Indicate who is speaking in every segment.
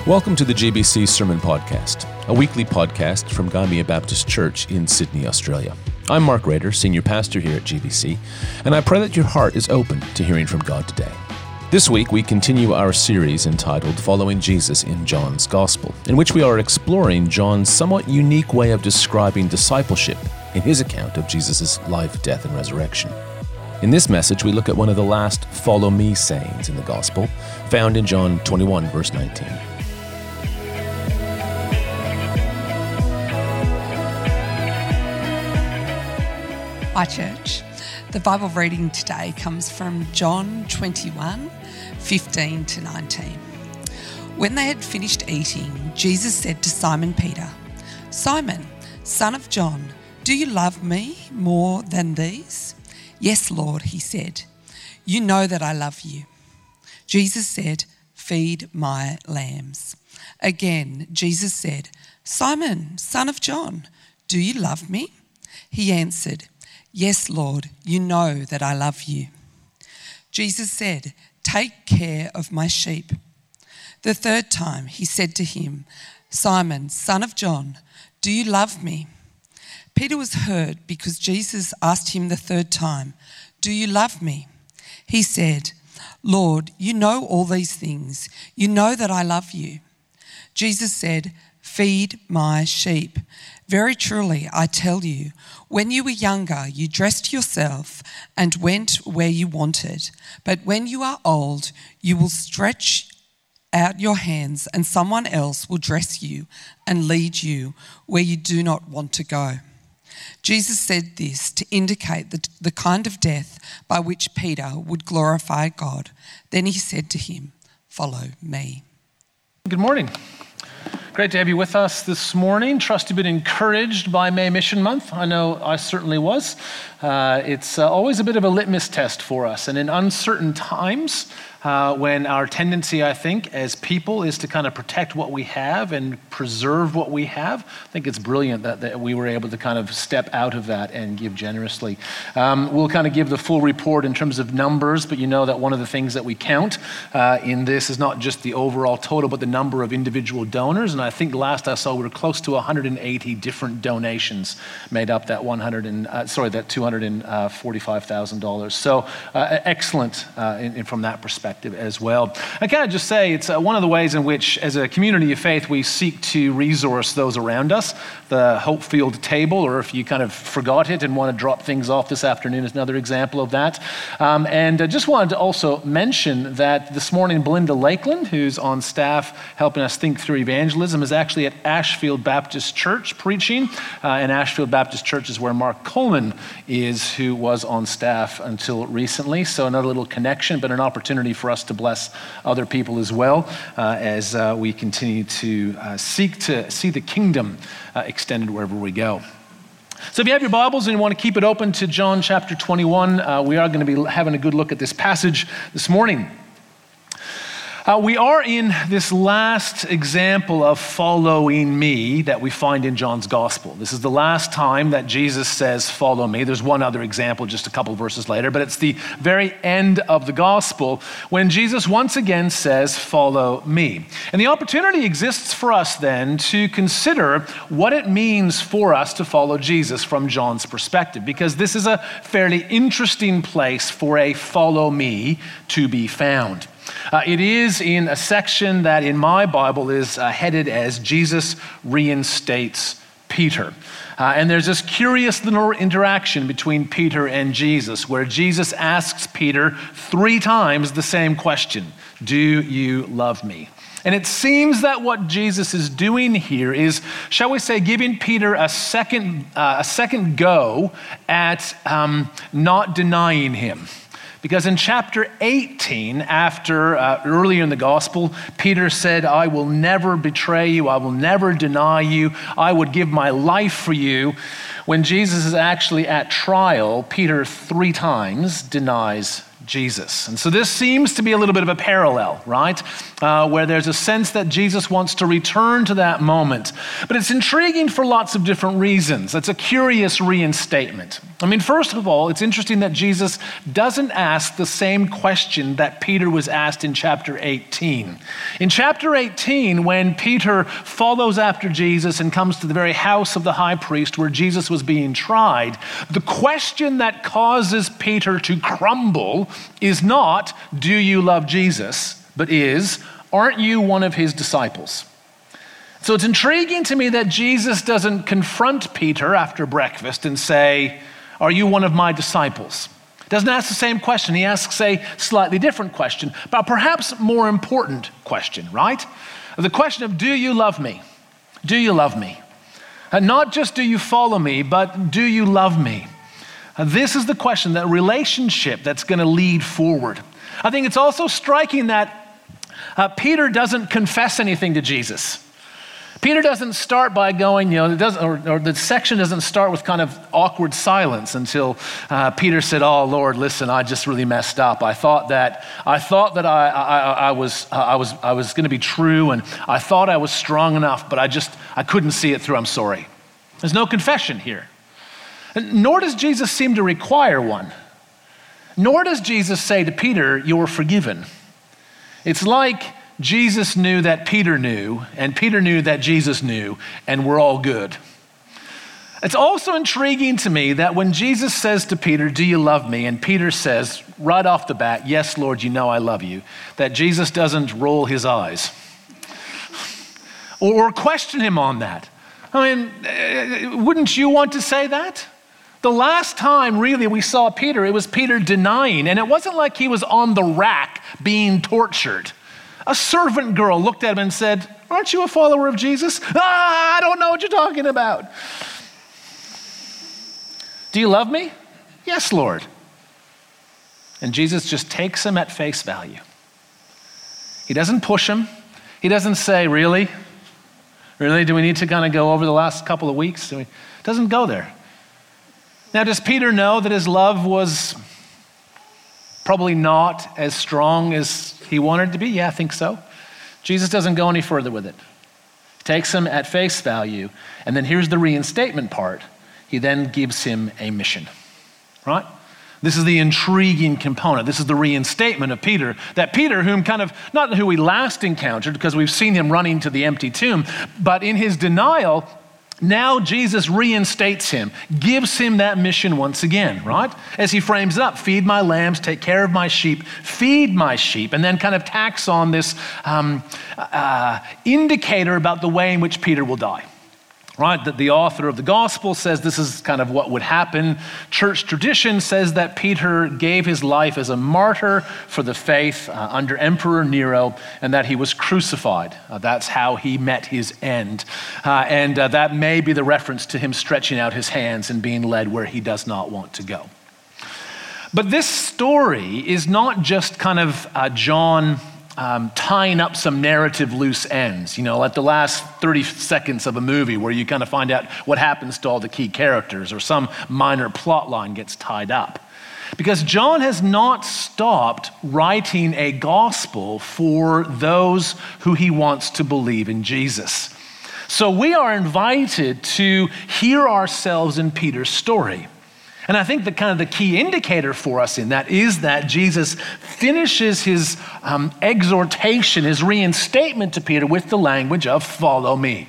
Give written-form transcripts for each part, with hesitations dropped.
Speaker 1: Welcome to the GBC Sermon Podcast, a weekly podcast from Gymea Baptist Church in Sydney, Australia. I'm Mark Rader, Senior Pastor here at GBC, and I pray that your heart is open to hearing from God today. This week, we continue our series entitled Following Jesus in John's Gospel, in which we are exploring John's somewhat unique way of describing discipleship in his account of Jesus' life, death, and resurrection. In this message, we look at one of the last follow me sayings in the Gospel, found in John 21, verse 19.
Speaker 2: Hi Church. The Bible reading today comes from John 21, 15 to 19. When they had finished eating, Jesus said to Simon Peter, "Simon, son of John, do you love me more than these?" "Yes, Lord," he said. "You know that I love you." Jesus said, "Feed my lambs." Again, Jesus said, "Simon, son of John, do you love me?" He answered, "Yes, Lord, you know that I love you." Jesus said, "Take care of my sheep." The third time he said to him, "Simon, son of John, do you love me?" Peter was hurt because Jesus asked him the third time, "Do you love me?" He said, "Lord, you know all these things. You know that I love you." Jesus said, "Feed my sheep. Very truly, I tell you, when you were younger, you dressed yourself and went where you wanted. But when you are old, you will stretch out your hands and someone else will dress you and lead you where you do not want to go." Jesus said this to indicate the kind of death by which Peter would glorify God. Then he said to him, "Follow me."
Speaker 3: Good morning. Great to have you with us this morning. Trust you've been encouraged by May Mission Month. I know I certainly was. It's always a bit of a litmus test for us. And in uncertain times, when our tendency, I think, as people is to kind of protect what we have and preserve what we have, I think it's brilliant that we were able to kind of step out of that and give generously. We'll kind of give the full report in terms of numbers, but you know that one of the things that we count in this is not just the overall total, but the number of individual donors. And I think last I saw, we were close to 180 different donations made up that $245,000. So excellent from that perspective as well. I kind of just say it's one of the ways in which, as a community of faith, we seek to resource those around us. The Hopefield table, or if you kind of forgot it and want to drop things off this afternoon, is another example of that. And I just wanted to also mention that this morning, Belinda Lakeland, who's on staff helping us think through evangelism, is actually at Ashfield Baptist Church preaching. And Ashfield Baptist Church is where Mark Coleman is, who was on staff until recently. So another little connection, but an opportunity for us to bless other people as well as we continue to seek to see the kingdom extended wherever we go. So if you have your Bibles and you want to keep it open to John chapter 21, we are going to be having a good look at this passage this morning. We are in this last example of following me that we find in John's gospel. This is the last time that Jesus says, "Follow me." There's one other example just a couple of verses later, but it's the very end of the gospel when Jesus once again says, "Follow me." And the opportunity exists for us then to consider what it means for us to follow Jesus from John's perspective, because this is a fairly interesting place for a follow me to be found. It is in a section that in my Bible is headed as Jesus reinstates Peter. And there's this curious little interaction between Peter and Jesus where Jesus asks Peter 3 times the same question, "Do you love me?" And it seems that what Jesus is doing here is, shall we say, giving Peter a second go at not denying him. Because in chapter 18, after earlier in the gospel, Peter said, "I will never betray you, I will never deny you, I would give my life for you." When Jesus is actually at trial, Peter 3 times denies Jesus. And so this seems to be a little bit of a parallel, right? Where there's a sense that Jesus wants to return to that moment. But it's intriguing for lots of different reasons. It's a curious reinstatement. I mean, first of all, it's interesting that Jesus doesn't ask the same question that Peter was asked in chapter 18. In chapter 18, when Peter follows after Jesus and comes to the very house of the high priest where Jesus was being tried, the question that causes Peter to crumble is not, do you love Jesus, but is, aren't you one of his disciples? So it's intriguing to me that Jesus doesn't confront Peter after breakfast and say, are you one of my disciples? Doesn't ask the same question. He asks a slightly different question, but perhaps more important question, right? The question of, do you love me? Do you love me? Not just do you follow me, but do you love me? This is the question, that relationship that's going to lead forward. I think it's also striking that Peter doesn't confess anything to Jesus. Peter doesn't start by going, or the section doesn't start with kind of awkward silence until Peter said, "Oh Lord, listen, I just really messed up. I thought that I was going to be true, and I thought I was strong enough, but I couldn't see it through. I'm sorry." There's no confession here, nor does Jesus seem to require one. Nor does Jesus say to Peter, "You're forgiven." It's like Jesus knew that Peter knew, and Peter knew that Jesus knew, and we're all good. It's also intriguing to me that when Jesus says to Peter, "Do you love me?" and Peter says right off the bat, "Yes, Lord, you know I love you," that Jesus doesn't roll his eyes or question him on that. I mean, wouldn't you want to say that? The last time really we saw Peter, it was Peter denying, and it wasn't like he was on the rack being tortured. A servant girl looked at him and said, "Aren't you a follower of Jesus?" "I don't know what you're talking about." "Do you love me?" "Yes, Lord." And Jesus just takes him at face value. He doesn't push him. He doesn't say, "Really? Really? Do we need to kind of go over the last couple of weeks?" Doesn't go there. Now, does Peter know that his love was probably not as strong as he wanted to be? Yeah, I think so. Jesus doesn't go any further with it. He takes him at face value, and then here's the reinstatement part. He then gives him a mission, right? This is the intriguing component. This is the reinstatement of Peter, that Peter, not who we last encountered, because we've seen him running to the empty tomb, but in his denial, now Jesus reinstates him, gives him that mission once again, right? As he frames it up, feed my lambs, take care of my sheep, feed my sheep, and then kind of tacks on this indicator about the way in which Peter will die, right? That the author of the gospel says this is kind of what would happen. Church tradition says that Peter gave his life as a martyr for the faith under Emperor Nero, and that he was crucified. That's how he met his end. And that may be the reference to him stretching out his hands and being led where he does not want to go. But this story is not just kind of John tying up some narrative loose ends, like the last 30 seconds of a movie where you kind of find out what happens to all the key characters or some minor plot line gets tied up. Because John has not stopped writing a gospel for those who he wants to believe in Jesus. So we are invited to hear ourselves in Peter's story. And I think the key indicator for us in that is that Jesus finishes his exhortation, his reinstatement to Peter with the language of "follow me,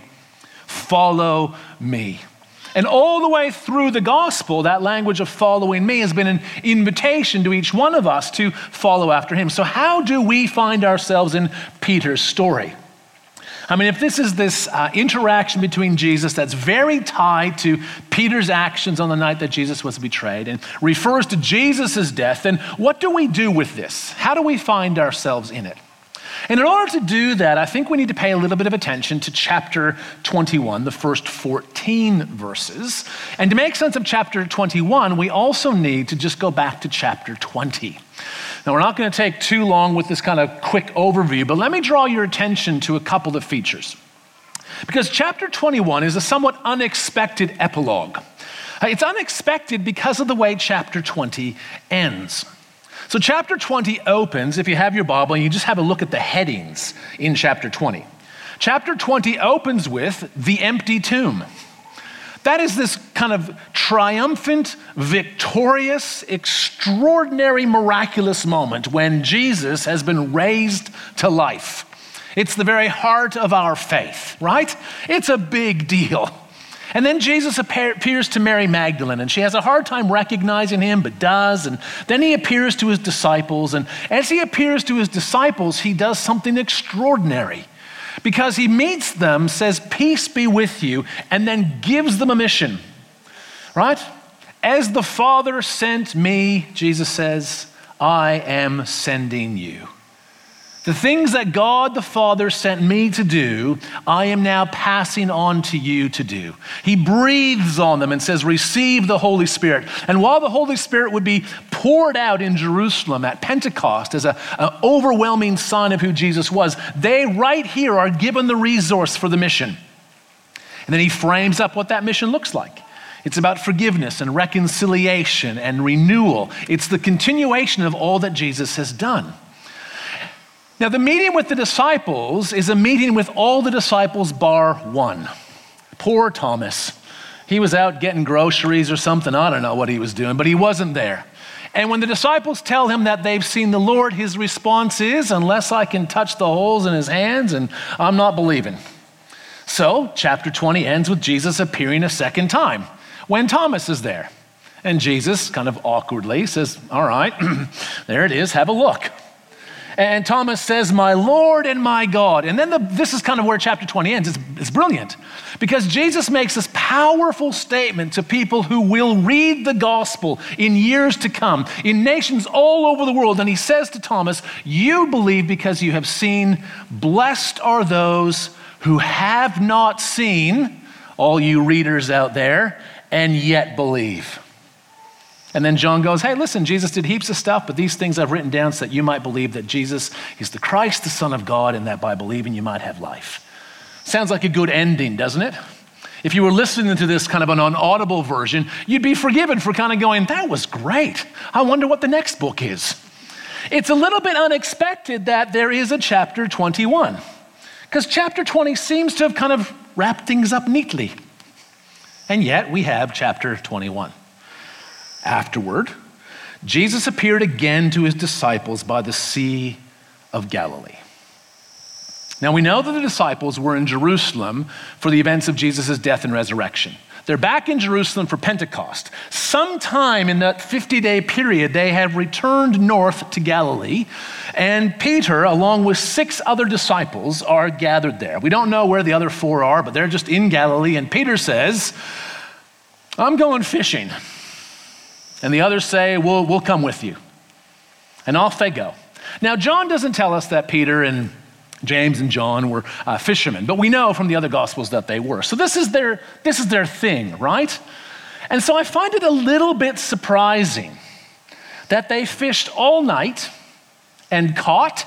Speaker 3: follow me." And all the way through the gospel, that language of following me has been an invitation to each one of us to follow after him. So how do we find ourselves in Peter's story? I mean, if this is this interaction between Jesus that's very tied to Peter's actions on the night that Jesus was betrayed and refers to Jesus' death, then what do we do with this? How do we find ourselves in it? And in order to do that, I think we need to pay a little bit of attention to chapter 21, the first 14 verses. And to make sense of chapter 21, we also need to just go back to chapter 20. Now, we're not going to take too long with this kind of quick overview, but let me draw your attention to a couple of features. Because chapter 21 is a somewhat unexpected epilogue. It's unexpected because of the way chapter 20 ends. So chapter 20 opens, if you have your Bible, and you just have a look at the headings in chapter 20. Chapter 20 opens with the empty tomb. That is this kind of triumphant, victorious, extraordinary, miraculous moment when Jesus has been raised to life. It's the very heart of our faith, right? It's a big deal. And then Jesus appears to Mary Magdalene, and she has a hard time recognizing him, but does. And then he appears to his disciples. And as he appears to his disciples, he does something extraordinary. Because he meets them, says, "Peace be with you," and then gives them a mission, right? "As the Father sent me," Jesus says, "I am sending you." The things that God the Father sent me to do, I am now passing on to you to do. He breathes on them and says, "Receive the Holy Spirit." And while the Holy Spirit would be poured out in Jerusalem at Pentecost as an overwhelming sign of who Jesus was, they right here are given the resource for the mission. And then he frames up what that mission looks like. It's about forgiveness and reconciliation and renewal. It's the continuation of all that Jesus has done. Now, the meeting with the disciples is a meeting with all the disciples bar one. Poor Thomas. He was out getting groceries or something. I don't know what he was doing, but he wasn't there. And when the disciples tell him that they've seen the Lord, his response is, "Unless I can touch the holes in his hands, and I'm not believing." So, chapter 20 ends with Jesus appearing a second time when Thomas is there. And Jesus kind of awkwardly says, "All right, there it is, have a look." And Thomas says, "My Lord and my God." And then this is kind of where chapter 20 ends. It's brilliant because Jesus makes this powerful statement to people who will read the gospel in years to come, in nations all over the world. And he says to Thomas, "You believe because you have seen. Blessed are those who have not seen," all you readers out there, "and yet believe." And then John goes, "Hey, listen, Jesus did heaps of stuff, but these things I've written down so that you might believe that Jesus is the Christ, the Son of God, and that by believing you might have life." Sounds like a good ending, doesn't it? If you were listening to this kind of an unaudible version, you'd be forgiven for kind of going, "That was great. I wonder what the next book is." It's a little bit unexpected that there is a chapter 21, because chapter 20 seems to have kind of wrapped things up neatly. And yet we have chapter 21. Afterward, Jesus appeared again to his disciples by the Sea of Galilee. Now we know that the disciples were in Jerusalem for the events of Jesus' death and resurrection. They're back in Jerusalem for Pentecost. Sometime in that 50-day period, they have returned north to Galilee, and Peter, along with 6 other disciples, are gathered there. We don't know where the other 4 are, but they're just in Galilee, and Peter says, "I'm going fishing." And the others say, we'll come with you. And off they go. Now, John doesn't tell us that Peter and James and John were fishermen, but we know from the other gospels that they were. So this is their thing, right? And so I find it a little bit surprising that they fished all night and caught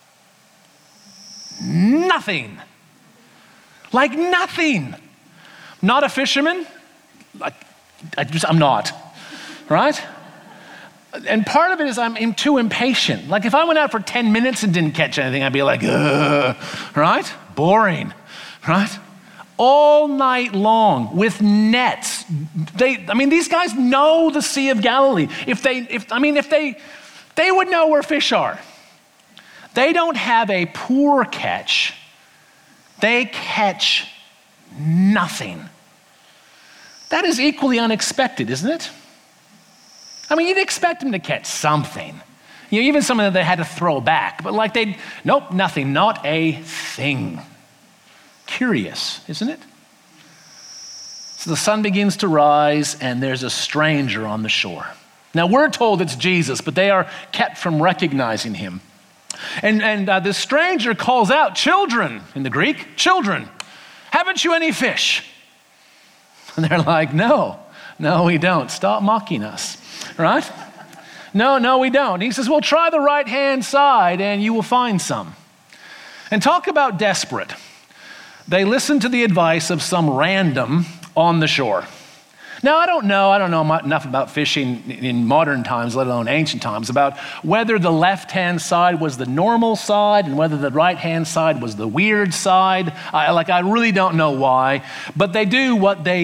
Speaker 3: nothing. Like nothing. Not a fisherman? I'm not. Right? And part of it is I'm too impatient. Like if I went out for 10 minutes and didn't catch anything, I'd be like, ugh, right? Boring, right? All night long with nets. These guys know the Sea of Galilee. If they would know where fish are. They don't have a poor catch. They catch nothing. That is equally unexpected, isn't it? You'd expect them to catch something. Even something that they had to throw back. But nope, nothing, not a thing. Curious, isn't it? So the sun begins to rise and there's a stranger on the shore. Now we're told it's Jesus, but they are kept from recognizing him. And the stranger calls out, "Children," in the Greek, "children, haven't you any fish?" And they're like, no, we don't. Stop mocking us. Right? No, we don't. He says, well, try the right-hand side and you will find some. And talk about desperate. They listen to the advice of some random on the shore. Now, I don't know enough about fishing in modern times, let alone ancient times, about whether the left-hand side was the normal side and whether the right-hand side was the weird side. I really don't know why, but they do what they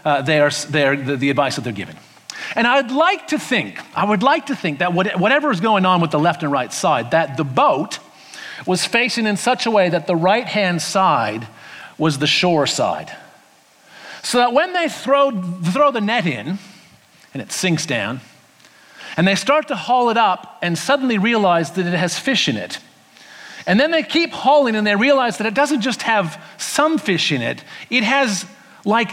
Speaker 3: the advice that they're given. And I would like to think that whatever is going on with the left and right side, that the boat was facing in such a way that the right-hand side was the shore side. So that when they throw the net in, and it sinks down, and they start to haul it up and suddenly realize that it has fish in it. And then they keep hauling and they realize that it doesn't just have some fish in it, it has like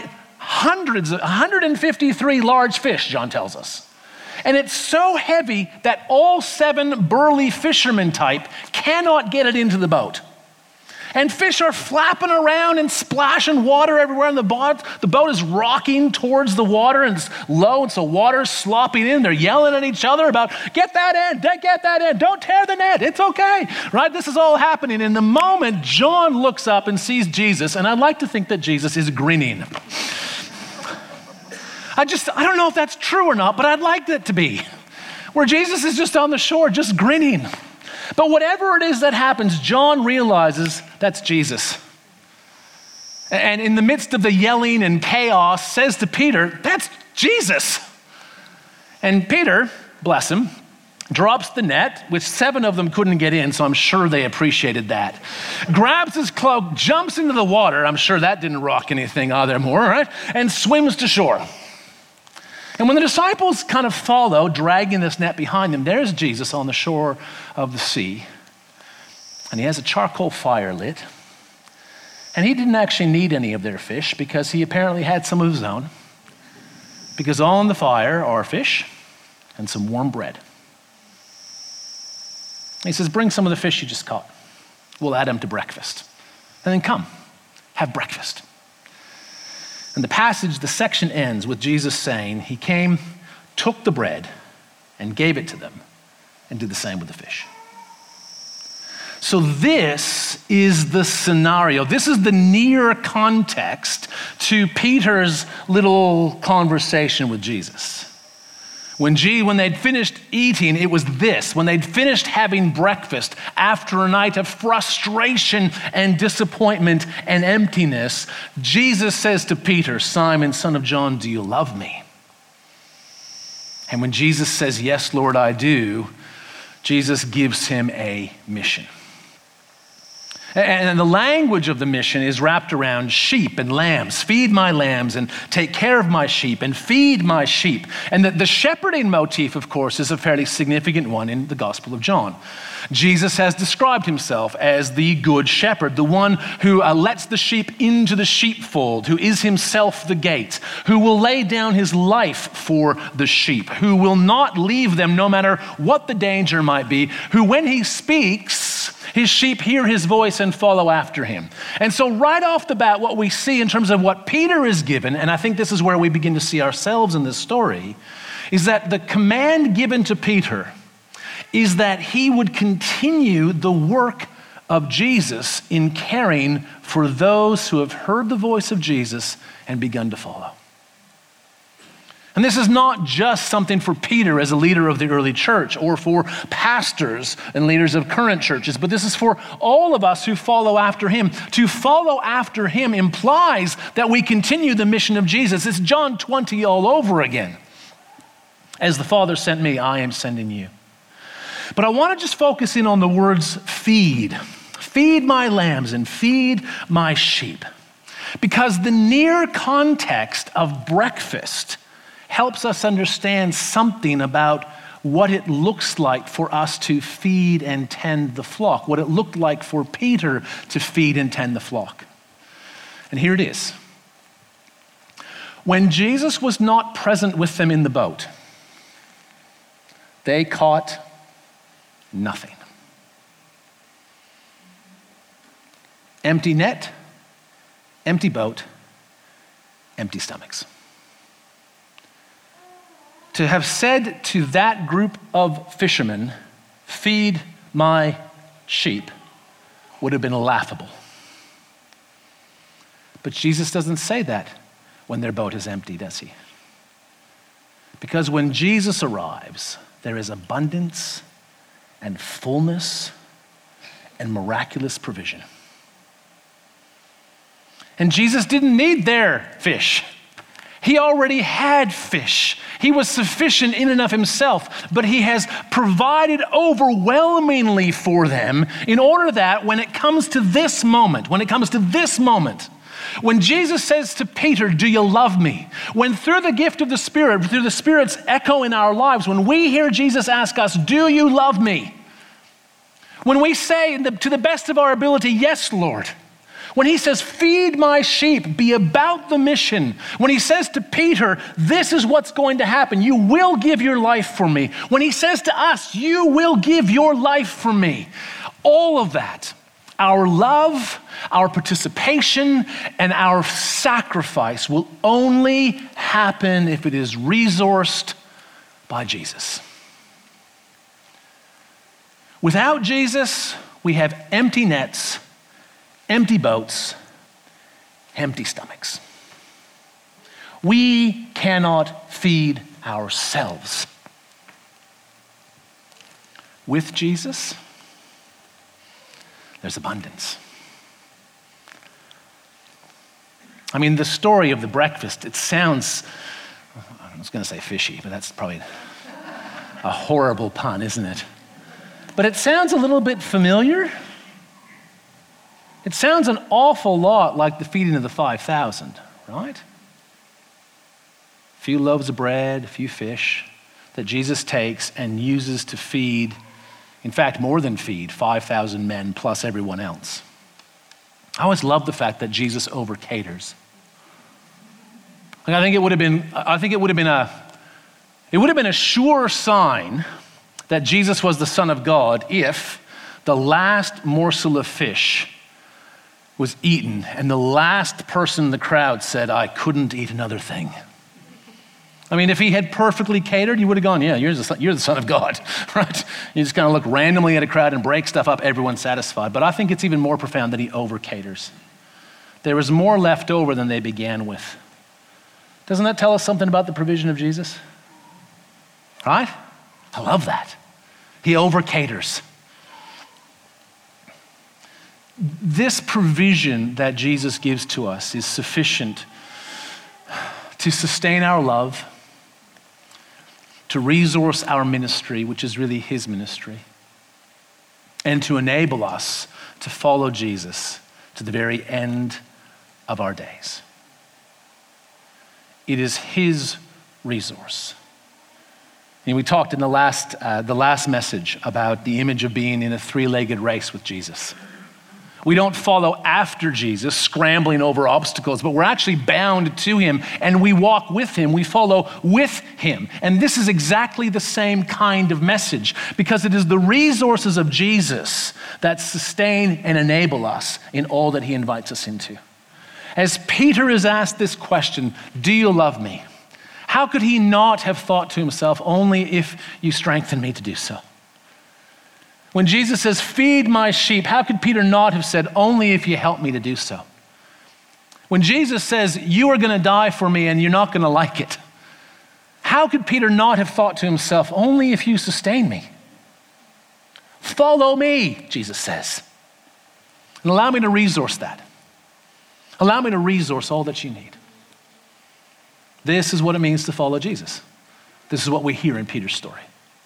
Speaker 3: 153 large fish, John tells us. And it's so heavy that all 7 burly fishermen type cannot get it into the boat. And fish are flapping around and splashing water everywhere in the boat. The boat is rocking towards the water and it's low, and so water's slopping in. They're yelling at each other about, get that in, don't tear the net, it's okay, right? This is all happening. In the moment, John looks up and sees Jesus, and I'd like to think that Jesus is grinning. I don't know if that's true or not, but I'd like that to be. Where Jesus is just on the shore, just grinning. But whatever it is that happens, John realizes that's Jesus. And in the midst of the yelling and chaos, says to Peter, that's Jesus. And Peter, bless him, drops the net, which 7 of them couldn't get in, so I'm sure they appreciated that. Grabs his cloak, jumps into the water, I'm sure that didn't rock anything either more, right? And swims to shore. And when the disciples kind of follow, dragging this net behind them, there's Jesus on the shore of the sea. And he has a charcoal fire lit. And he didn't actually need any of their fish because he apparently had some of his own. Because on the fire are fish and some warm bread. He says, bring some of the fish you just caught. We'll add them to breakfast. And then come, have breakfast. And the section ends with Jesus saying, he came, took the bread, and gave it to them, and did the same with the fish. So this is the scenario. This is the near context to Peter's little conversation with Jesus. When they'd finished eating, it was this. When they'd finished having breakfast after a night of frustration and disappointment and emptiness, Jesus says to Peter, Simon, son of John, do you love me? And when Jesus says, yes, Lord, I do, Jesus gives him a mission. And the language of the mission is wrapped around sheep and lambs. Feed my lambs and take care of my sheep and feed my sheep. And the shepherding motif, of course, is a fairly significant one in the Gospel of John. Jesus has described himself as the good shepherd, the one who lets the sheep into the sheepfold, who is himself the gate, who will lay down his life for the sheep, who will not leave them no matter what the danger might be, who when he speaks, his sheep hear his voice and follow after him. And so right off the bat, what we see in terms of what Peter is given, and I think this is where we begin to see ourselves in this story, is that the command given to Peter is that he would continue the work of Jesus in caring for those who have heard the voice of Jesus and begun to follow. And this is not just something for Peter as a leader of the early church or for pastors and leaders of current churches, but this is for all of us who follow after him. To follow after him implies that we continue the mission of Jesus. It's John 20 all over again. As the Father sent me, I am sending you. But I want to just focus in on the words feed. Feed my lambs and feed my sheep. Because the near context of breakfast helps us understand something about what it looks like for us to feed and tend the flock, what it looked like for Peter to feed and tend the flock. And here it is. When Jesus was not present with them in the boat, they caught nothing. Empty net, empty boat, empty stomachs. To have said to that group of fishermen, feed my sheep, would have been laughable. But Jesus doesn't say that when their boat is empty, does he? Because when Jesus arrives, there is abundance and fullness and miraculous provision. And Jesus didn't need their fish. He already had fish. He was sufficient in and of himself, but he has provided overwhelmingly for them in order that when it comes to this moment, when Jesus says to Peter, "Do you love me?" When through the gift of the Spirit, through the Spirit's echo in our lives, when we hear Jesus ask us, "Do you love me?" When we say to the best of our ability, "Yes, Lord." When he says, "Feed my sheep, be about the mission." When he says to Peter, "This is what's going to happen. You will give your life for me." When he says to us, "You will give your life for me." All of that, our love, our participation, and our sacrifice will only happen if it is resourced by Jesus. Without Jesus, we have empty nets, empty boats, empty stomachs. We cannot feed ourselves. With Jesus, there's abundance. I mean, the story of the breakfast, it sounds, I was going to say fishy, but that's probably a horrible pun, isn't it? But it sounds a little bit familiar. It sounds an awful lot like the feeding of the 5,000, right? A few loaves of bread, a few fish that Jesus takes and uses to feed, in fact, more than feed 5,000 men plus everyone else. I always love the fact that Jesus over caters. Like, I think it would have been a sure sign that Jesus was the Son of God if the last morsel of fish was eaten and the last person in the crowd said, "I couldn't eat another thing." I mean, if he had perfectly catered, you would have gone, "Yeah, you're the Son of God," right? You just kind of look randomly at a crowd and break stuff up, everyone's satisfied. But I think it's even more profound that he over caters. There was more left over than they began with. Doesn't that tell us something about the provision of Jesus? Right? I love that. He over caters. This provision that Jesus gives to us is sufficient to sustain our love, to resource our ministry, which is really his ministry, and to enable us to follow Jesus to the very end of our days. It is his resource. And we talked in the last message about the image of being in a three-legged race with Jesus. We don't follow after Jesus, scrambling over obstacles, but we're actually bound to him and we walk with him. We follow with him. And this is exactly the same kind of message because it is the resources of Jesus that sustain and enable us in all that he invites us into. As Peter is asked this question, "Do you love me?" How could he not have thought to himself, "Only if you strengthen me to do so"? When Jesus says, "Feed my sheep," how could Peter not have said, "Only if you help me to do so"? When Jesus says, "You are going to die for me and you're not going to like it," how could Peter not have thought to himself, "Only if you sustain me"? Follow me, Jesus says. And allow me to resource that. Allow me to resource all that you need. This is what it means to follow Jesus. This is what we hear in Peter's story.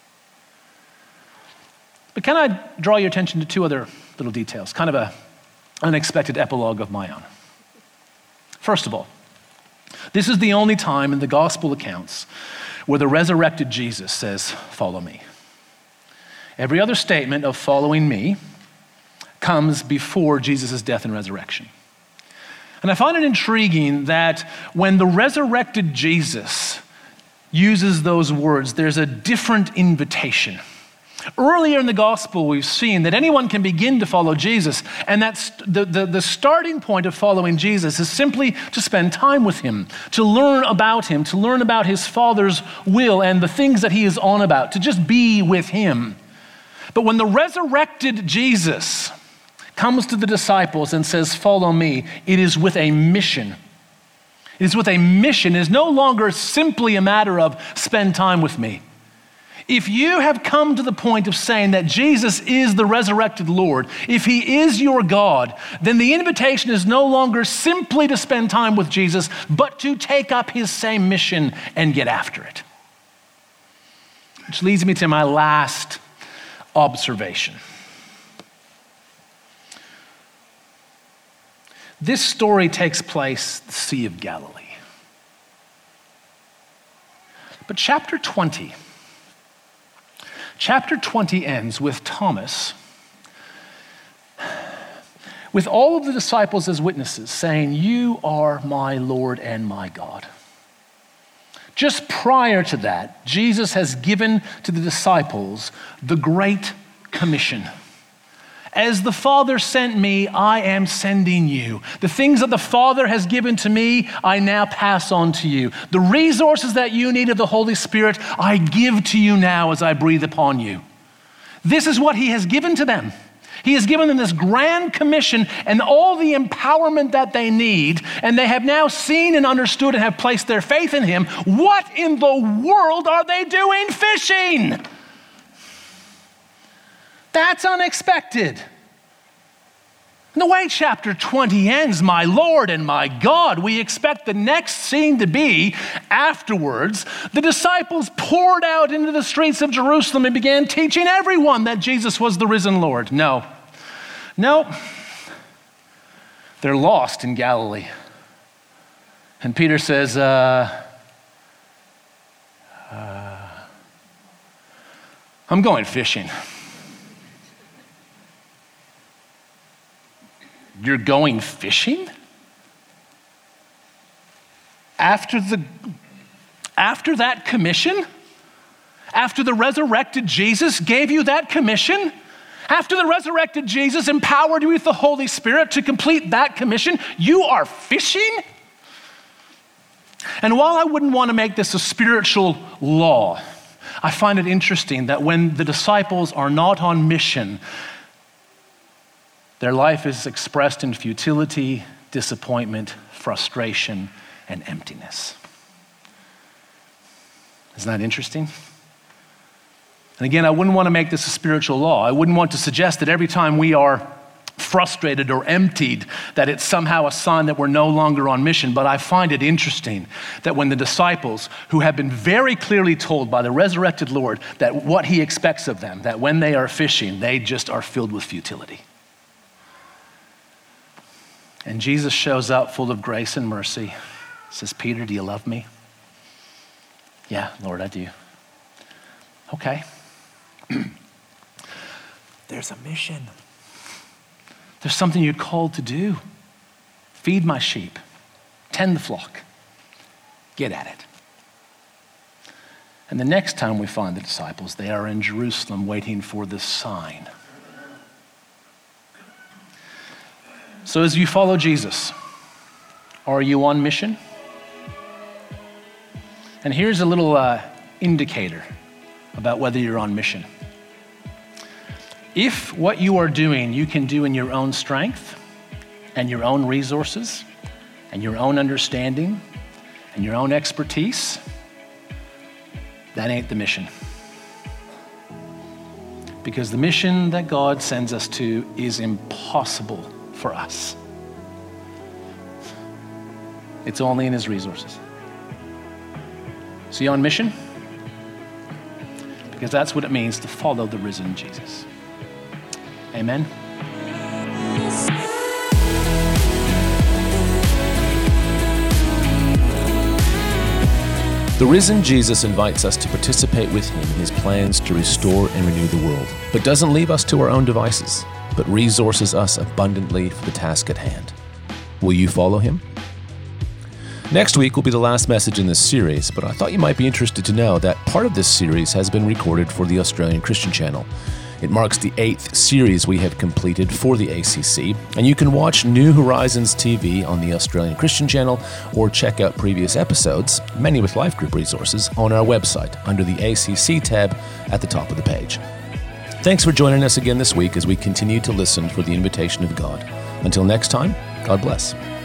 Speaker 3: But can I draw your attention to two other little details, kind of an unexpected epilogue of my own. First of all, this is the only time in the gospel accounts where the resurrected Jesus says, "Follow me." Every other statement of following me comes before Jesus' death and resurrection. And I find it intriguing that when the resurrected Jesus uses those words, there's a different invitation. Earlier in the gospel, we've seen that anyone can begin to follow Jesus, and that's the starting point of following Jesus is simply to spend time with him, to learn about him, to learn about his Father's will and the things that he is on about, to just be with him. But when the resurrected Jesus comes to the disciples and says, "Follow me," it is with a mission. It is with a mission. It is no longer simply a matter of spend time with me. If you have come to the point of saying that Jesus is the resurrected Lord, if he is your God, then the invitation is no longer simply to spend time with Jesus, but to take up his same mission and get after it. Which leads me to my last observation. This story takes place at the Sea of Galilee. But chapter 20 ends with Thomas, with all of the disciples as witnesses, saying, "You are my Lord and my God." Just prior to that, Jesus has given to the disciples the Great Commission. As the Father sent me, I am sending you. The things that the Father has given to me, I now pass on to you. The resources that you need of the Holy Spirit, I give to you now as I breathe upon you. This is what he has given to them. He has given them this grand commission and all the empowerment that they need, and they have now seen and understood and have placed their faith in him. What in the world are they doing fishing? That's unexpected. And the way chapter 20 ends, my Lord and my God, we expect the next scene to be afterwards. The disciples poured out into the streets of Jerusalem and began teaching everyone that Jesus was the risen Lord. No. They're lost in Galilee. And Peter says, I'm going fishing. You're going fishing? After that commission? After the resurrected Jesus gave you that commission? After the resurrected Jesus empowered you with the Holy Spirit to complete that commission, you are fishing? And while I wouldn't want to make this a spiritual law, I find it interesting that when the disciples are not on mission, their life is expressed in futility, disappointment, frustration, and emptiness. Isn't that interesting? And again, I wouldn't want to make this a spiritual law. I wouldn't want to suggest that every time we are frustrated or emptied, that it's somehow a sign that we're no longer on mission. But I find it interesting that when the disciples, who have been very clearly told by the resurrected Lord that what he expects of them, that when they are fishing, they just are filled with futility. And Jesus shows up full of grace and mercy. Says, Peter, do you love me? Yeah, Lord, I do. Okay. There's a mission. There's something you're called to do. Feed my sheep. Tend the flock. Get at it. And the next time we find the disciples, they are in Jerusalem waiting for this sign. So as you follow Jesus, are you on mission? And here's a little indicator about whether you're on mission. If what you are doing, you can do in your own strength and your own resources and your own understanding and your own expertise, that ain't the mission. Because the mission that God sends us to is impossible for us. It's only in his resources. So you on mission? Because that's what it means to follow the risen Jesus. Amen.
Speaker 1: The risen Jesus invites us to participate with him in his plans to restore and renew the world, but doesn't leave us to our own devices, but resources us abundantly for the task at hand. Will you follow him? Next week will be the last message in this series, but I thought you might be interested to know that part of this series has been recorded for the Australian Christian Channel. It marks the 8th series we have completed for the ACC, and you can watch New Horizons TV on the Australian Christian Channel or check out previous episodes, many with life group resources, on our website under the ACC tab at the top of the page. Thanks for joining us again this week as we continue to listen for the invitation of God. Until next time, God bless.